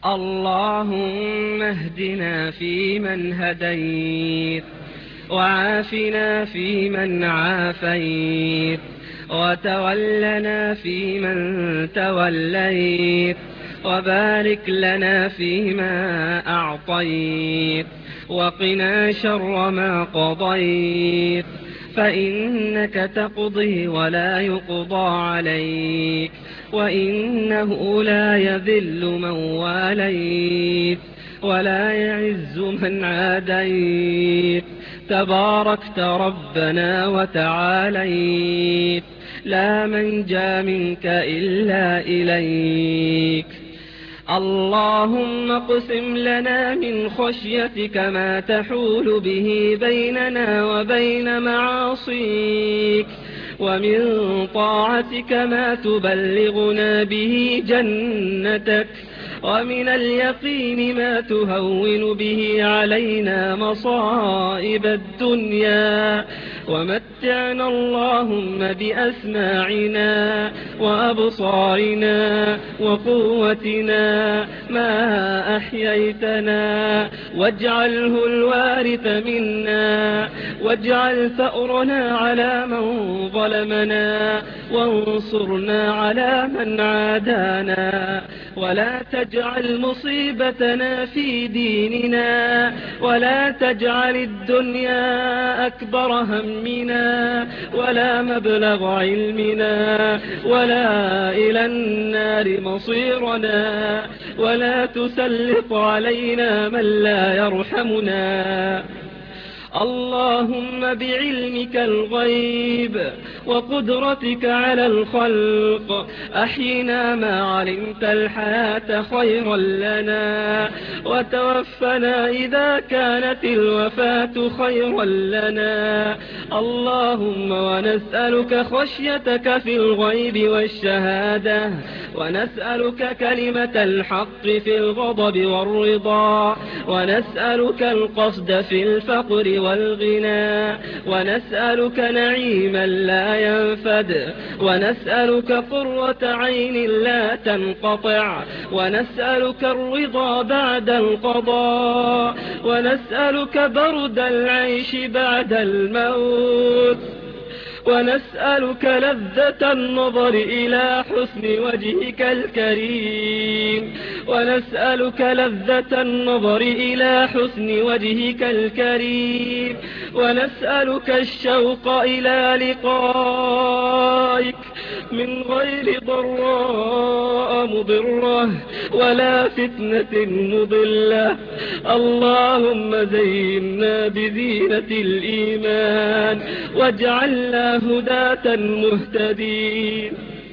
اللهم اهدنا فيمن هديت، وعافنا فيمن عافيت، وتولنا فيمن توليت، وبارك لنا فيما أعطيت، وقنا شر ما قضيت، فإنك تقضي ولا يقضى عليك، وإنه لا يذل من واليت ولا يعز من عاديت، تباركت ربنا وتعاليت، لا منجى منك إلا إليك. اللهم اقسم لنا من خشيتك ما تحول به بيننا وبين معاصيك، ومن طاعتك ما تبلغنا به جنتك، ومن اليقين ما تهون به علينا مصائب الدنيا، ومتعنا اللهم بأسماعنا وأبصارنا وقوتنا ما أحييتنا، واجعله الوارث منا، واجعل ثأرنا على من ظلمنا، وانصرنا على من عادانا، ولا تجعل مصيبتنا في ديننا، ولا تجعل الدنيا أكبر همنا ولا مبلغ علمنا، ولا إلى النار مصيرنا، ولا تسلط علينا من لا يرحمنا. اللهم بعلمك الغيب وقدرتك على الخلق أحينا ما علمت الحياة خيرا لنا، وتوفنا إذا كانت الوفاة خيرا لنا. اللهم ونسألك خشيتك في الغيب والشهادة، ونسألك كلمة الحق في الغضب والرضا، ونسألك القصد في الفقر والغنى، ونسألك نعيما لا ينفد، ونسألك قرة عين لا تنقطع، ونسألك الرضا بعد القضاء، ونسألك برد العيش بعد الموت، ونسألك لذة النظر إلى حسن وجهك الكريم، ونسألك لذة النظر إلى حسن وجهك الكريم، ونسألك الشوق إلى لقائك من غير ضراء مضرة ولا فتنة مضلة. اللهم زينا بزينة الإيمان واجعلنا هداة مهتدين.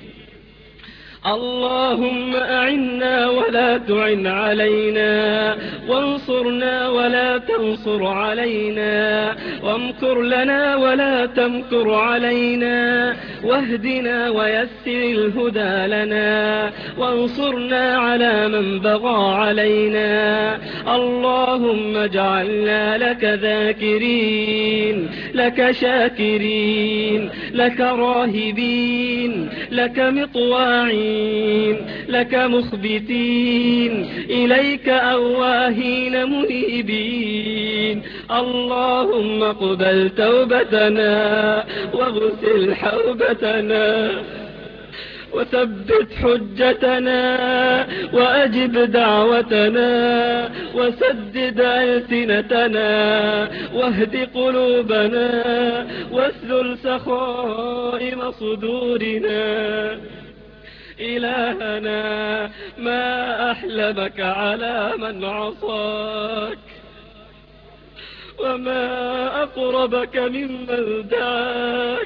اللهم أعنا ولا تعن علينا، وانصرنا ولا تنصر علينا، وامكر لنا ولا تمكر علينا، واهدنا ويسر الهدى لنا، وانصرنا على من بغى علينا. اللهم اجعلنا لك ذاكرين، لك شاكرين، لك راهبين، لك مطواعين، لك مخبتين، إليك أواهين منيبين. اللهم اقبل توبتنا واغسل حوبتنا، وثبت حجتنا، وأجب دعوتنا، وسدد ألسنتنا، واهد قلوبنا، واسلل سخائم صدورنا. إلهنا ما أحلمك على من عصاك، وما أقربك ممن دعاك.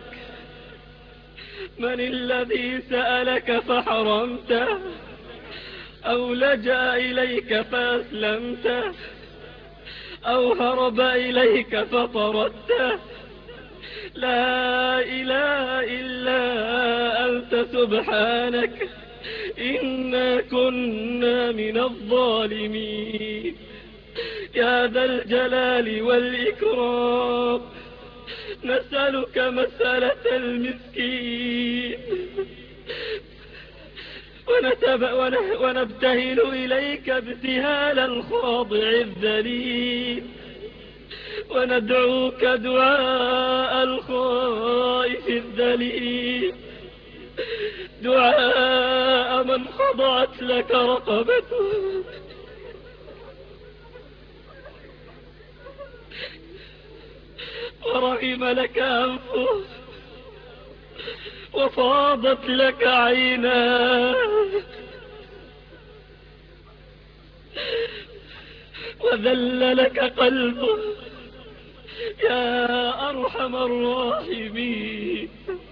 من الذي سألك فحرمته، أو لجأ إليك فأسلمته، أو هرب إليك فطردته؟ لا إله إلا أنت سبحانك إنا كنا من الظالمين. يا ذا الجلال والإكرام نسألك مسألة المسكين، ونبتهل إليك ابتهال الخاضع الذليل، وندعوك دعاء الخائف الذليل، دعاء من خضعت لك رقبته ورغم لك أنفه وفاضت لك عيناه وذل لك قلبه يا أرحم الراحمين.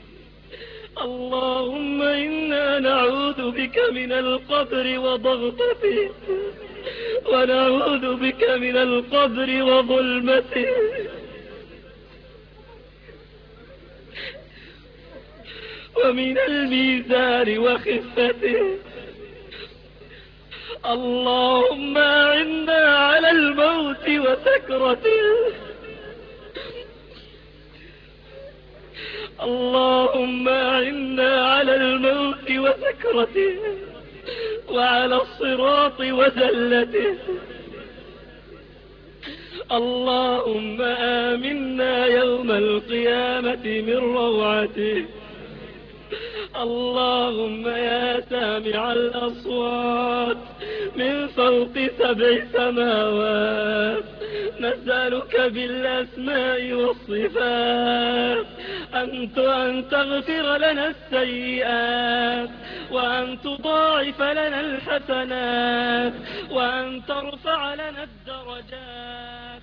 اللهم إنا نعوذ بك من القبر وضغطته، ونعوذ بك من القبر وظلمته، ومن الميزان وخفته. اللهم أعنا على الموت وسكرته، اللهم أعنا على الموت وسكرته، وعلى الصراط وزلته. اللهم آمنا يوم القيامة من روعته. اللهم يا سامع الأصوات من فوق 7 سماوات، نسألك بالأسماء والصفات أن تغفر لنا السيئات، وأن تضاعف لنا الحسنات، وأن ترفع لنا الدرجات.